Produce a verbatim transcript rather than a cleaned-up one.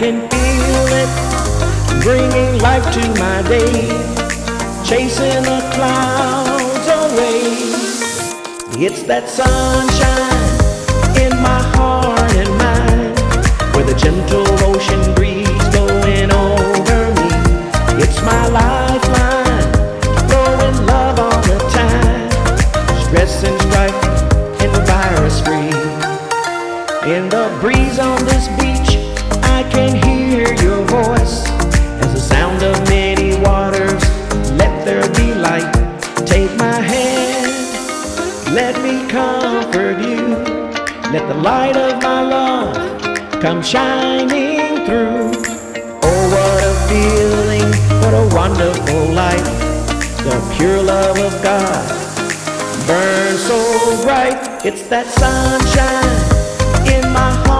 can feel it, bringing life to my day, chasing the clouds away. It's that sunshine in my heart and mind, with a gentle ocean breeze blowing over me. It's my lifeline, blowing love all the time, stress and strife and virus free. In the breeze on this beach, I can hear your voice, as the sound of many waters. Let there be light. Take my hand, let me comfort you. Let the light of my love come shining through. Oh, what a feeling, what a wonderful life. The pure love of God burns so bright. It's that sunshine in my heart